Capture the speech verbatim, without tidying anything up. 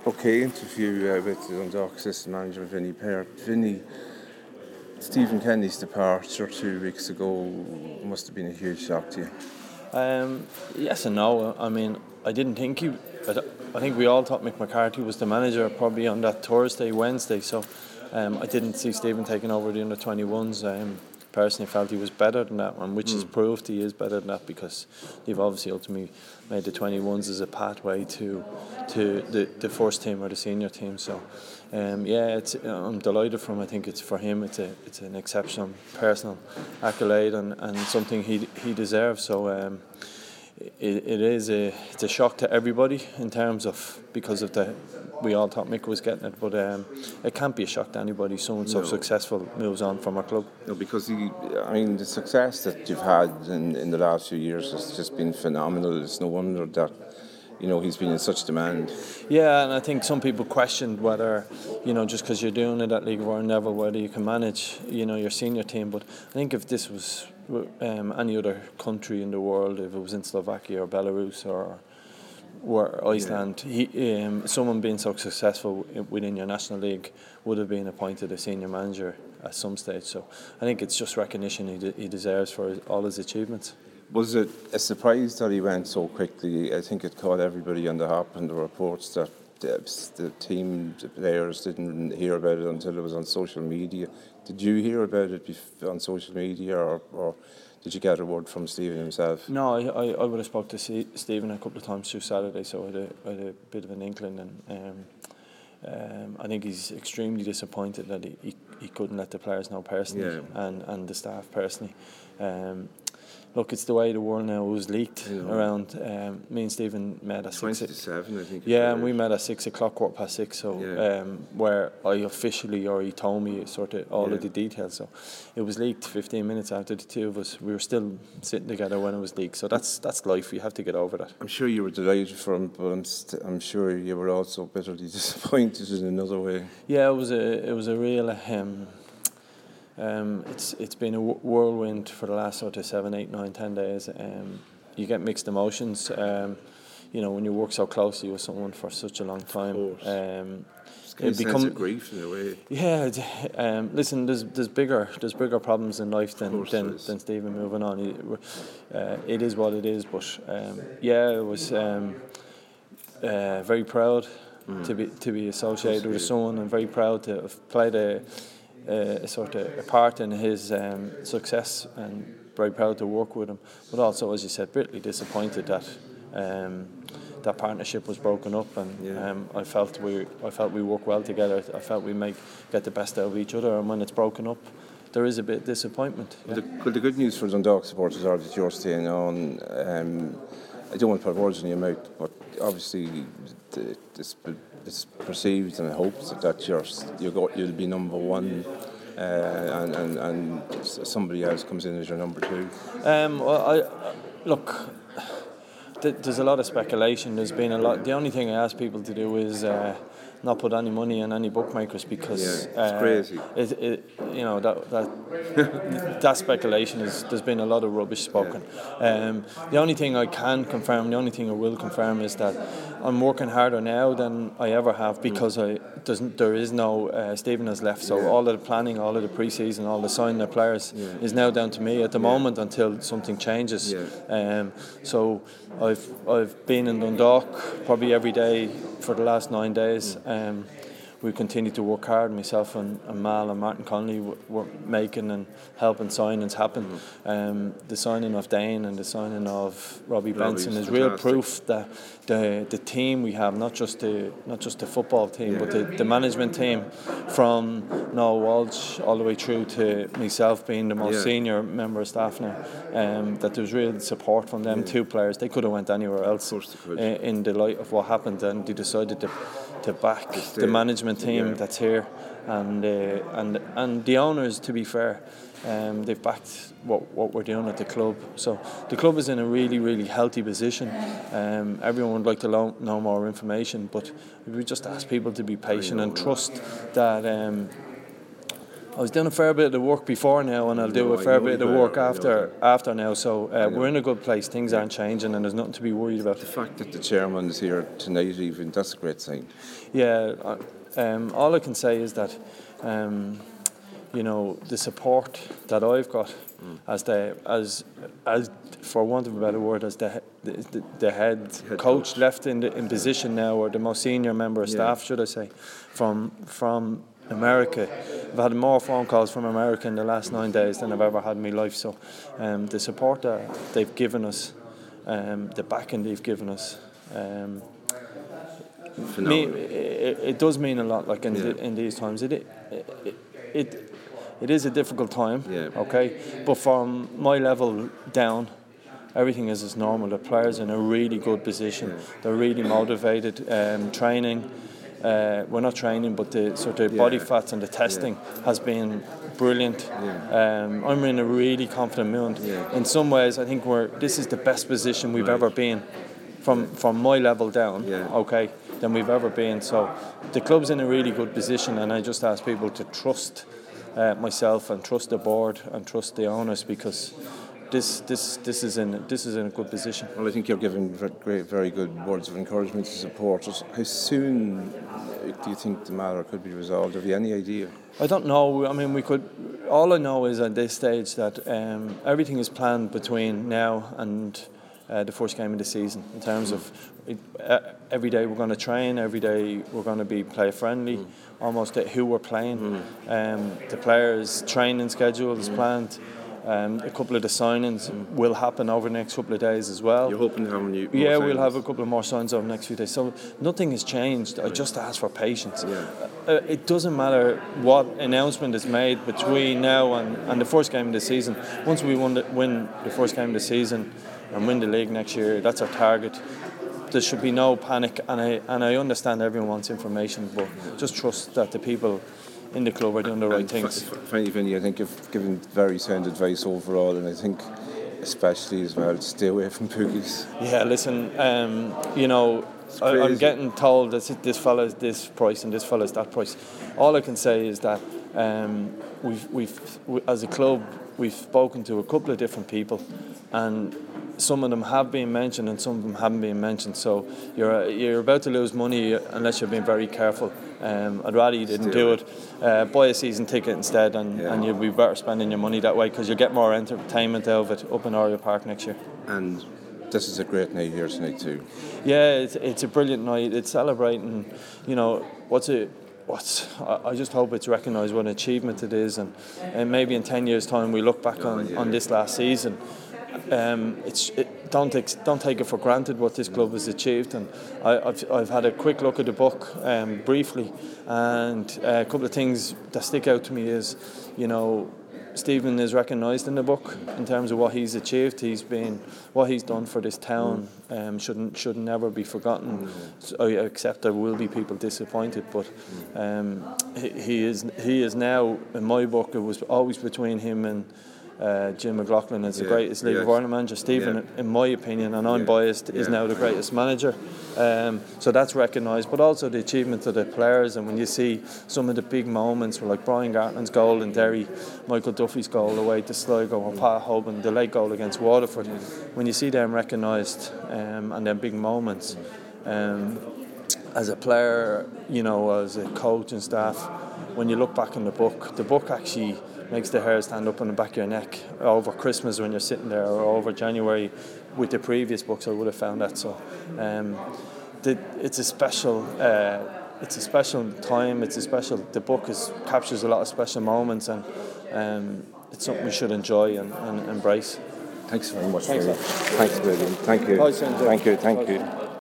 Okay interview uh, with the Dundalk assistant manager Vinny Peart. Vinny, Stephen Kenny's departure two weeks ago must have been a huge shock to you. Um, yes and no. I mean, I didn't think he. I, I think we all thought Mick McCarthy was the manager probably on that Thursday, Wednesday. So um, I didn't see Stephen taking over the under twenty-ones. Um, personally felt he was better than that one, which mm. is proved he is better than that, because they've obviously ultimately made the twenty-ones as a pathway to to the, the first team or the senior team. So um, yeah, it's I'm delighted for him. I think it's for him it's a it's an exceptional personal accolade and, and something he he deserves. So um, it, it is a it's a shock to everybody in terms of because of the we all thought Mick was getting it, but um, it can't be a shock to anybody. Someone so no. successful moves on from our club. No, because he, I mean, the success that you've had in, in the last few years has just been phenomenal. It's no wonder that, you know, he's been in such demand. Yeah, and I think some people questioned whether, you know, just because you're doing it at League of Ireland level, whether you can manage, you know, your senior team. But I think if this was um, any other country in the world, if it was in Slovakia or Belarus or or Iceland, yeah. he, um, someone being so successful within your national league would have been appointed a senior manager at some stage. So I think it's just recognition he, de- he deserves for his, all his achievements. Was it a surprise that he went so quickly? I think it caught everybody on the hop, and the reports that the, the team, the players didn't hear about it until it was on social media. Did you hear about it on social media, or, or did you get a word from Stephen himself? No, I, I, I would have spoke to see Stephen a couple of times through Saturday, so I had a, I had a bit of an inkling, and um, um, I think he's extremely disappointed that he, he, he couldn't let the players know personally, yeah. and, and the staff personally. Um, Look, it's the way the world now. It was leaked you know. around. Um, me and Stephen met at six. Twenty-seven, I think. Yeah, and we met at six o'clock, quarter past six. So, yeah. um, where I officially, or he told me sort of all yeah. of the details. So, it was leaked fifteen minutes after the two of us. We were still sitting together when it was leaked. So that's that's life. You have to get over that. I'm sure you were delighted for him, but I'm st- I'm sure you were also bitterly disappointed in another way. Yeah, it was a it was a real. Um, Um, it's it's been a whirlwind for the last sort of seven, eight, nine, ten days. Um, you get mixed emotions. Um, you know, when you work so closely with someone for such a long time. Of course. Um, it's kind of become, sense of grief in a way. Yeah. Um, listen, there's there's bigger there's bigger problems in life than than, than Stephen moving on. Uh, it is what it is. But um, yeah, it was um, uh, very proud mm. to be to be associated with someone, and very proud to have played a. Uh, a sort of a part in his um, success, and very proud to work with him, but also, as you said, bitterly disappointed that um, that partnership was broken up, and yeah. um, I felt we I felt we work well together. I felt we make get the best out of each other, and when it's broken up, there is a bit of disappointment. Yeah. Well, the, well, the good news for Dundalk supporters are that you're staying on. Um, I don't want to put words in your mouth, but obviously it's, it's perceived and hoped that you're, you're go, you'll be number one, uh, and, and, and somebody else comes in as your number two. Um, well, I, look, th- there's a lot of speculation. There's been a lot. The only thing I ask people to do is uh, not put any money on any bookmakers, because yeah, it's uh, crazy. It, it, you know that that that speculation is. There's been a lot of rubbish spoken. Yeah. Um, the only thing I can confirm, the only thing I will confirm, is that I'm working harder now than I ever have, because I doesn't. There is no uh, Stephen has left, so yeah. all of the planning, all of the pre-season, all the signing of players yeah. is now down to me at the yeah. moment until something changes. Yeah. Um, so I've I've been in Dundalk probably every day for the last nine days. Um, we continue to work hard. Myself and, and Mal and Martin Connolly were making and helping signings happen. Mm-hmm. Um, the signing of Dane and the signing of Robbie Robbie's Benson is fantastic. Real proof that the the team we have, not just the not just the football team, yeah. but the, the management team, from Noel Walsh all the way through to myself being the most yeah. senior member of staff now, um, that there's real support from them yeah. two players. They could have went anywhere else uh, in the light of what happened, and they decided to to back the management team yeah. that's here, and uh, and and the owners, to be fair, um, they've backed what what we're doing at the club. So the club is in a really really healthy position. Um, everyone would like to lo- know more information, but we just ask people to be patient and trust that um, I was doing a fair bit of the work before now, and I'll do No, a I fair know bit of you the will, work I know after that. after now. So uh, know. we're in a good place. Things aren't changing, and there's nothing to be worried about. The fact that the chairman is here tonight, even, that's a great sign. Yeah, uh, um, all I can say is that, um, you know, the support that I've got mm. as the as as for want of a better word, as the the, the head, head coach, coach left in the in position now, or the most senior member of staff, yeah. should I say, from from America. I've had more phone calls from America in the last nine days than I've ever had in my life. So, um, the support that they've given us, um, the backing they've given us. Um, Me, it, it does mean a lot. Like in, yeah. the, in these times, it it, it it it is a difficult time. Yeah. Okay, but from my level down, everything is as normal. The players are in a really good position. Yeah. They're really motivated. Um, training, uh, we're not training, but the sort of yeah. body fats and the testing yeah. has been brilliant. Yeah. Um, I'm in a really confident mood. Yeah. In some ways, I think we're this is the best position we've right. ever been. From from my level down, yeah. okay, than we've ever been. So the club's in a really good position, and I just ask people to trust uh, myself and trust the board and trust the owners, because this this this is in this is in a good position. Well, I think you're giving great, very good words of encouragement to supporters. How soon do you think the matter could be resolved? Have you any idea? I don't know. I mean, we could. All I know is at this stage that um, everything is planned between now and Uh, the first game of the season, in terms mm. of it, uh, every day we're going to train, every day we're going to be player friendly, mm. almost at who we're playing. Mm. Um, the players' training schedule is mm. planned. Um, a couple of the signings mm. will happen over the next couple of days as well. You're hoping to have new more Yeah, signings. We'll have a couple of more signs over the next few days. So nothing has changed. I just ask for patience. Yeah. Uh, it doesn't matter what announcement is made between now and, and the first game of the season. Once we win the, win the first game of the season and win the league next year, that's our target. There should be no panic, and I and I understand everyone wants information, but just trust that the people in the club are doing the right and things. F- finally, Vinny, I think you've given very sound advice overall, and I think especially as well, stay away from bookies. Yeah, listen, um, you know, I, I'm getting told that this fella's this price and this fella's that price. All I can say is that um, we've we've we, as a club we've spoken to a couple of different people, and some of them have been mentioned and some of them haven't been mentioned. So you're you're about to lose money unless you're being very careful. Um, I'd rather you didn't Still. do it. Uh, buy a season ticket instead, and, yeah. and you'll be better spending your money that way, because you'll get more entertainment out of it up in Oriel Park next year. And this is a great night here tonight too. Yeah, it's, it's a brilliant night. It's celebrating, you know, what's it. What's I, I just hope it's recognised what an achievement it is, and, and maybe in ten years' time we look back on, yeah. on this last season. Um, it's it, don't take don't take it for granted what this club has achieved, and I, I've I've had a quick look at the book um, briefly, and uh, a couple of things that stick out to me is, you know, Stephen is recognised in the book in terms of what he's achieved. He's been what he's done for this town. Um, shouldn't should never be forgotten. So I accept there will be people disappointed, but um, he, he is he is now in my book. It was always between him and Uh, Jim McLaughlin is yeah, the greatest League yes. of Ireland manager. Stephen, yeah. in my opinion, and I'm yeah. biased, is yeah. now the greatest manager. Um, so that's recognised, but also the achievement of the players. And when you see some of the big moments, like Brian Gartland's goal in Derry, Michael Duffy's goal away to Sligo, or Pat Hoban, the late goal against Waterford, yeah. when you see them recognised um, and them big moments, um, as a player, you know, as a coach and staff, when you look back in the book, the book actually makes the hair stand up on the back of your neck over Christmas when you're sitting there, or over January with the previous books. I would have found that. So um, the, it's a special uh, it's a special time. It's a special. The book is captures a lot of special moments, and um, it's something we should enjoy and, and embrace. Thanks very much. Thanks, Thanks, William. Thank you. Thank you. Thank you. Thank you.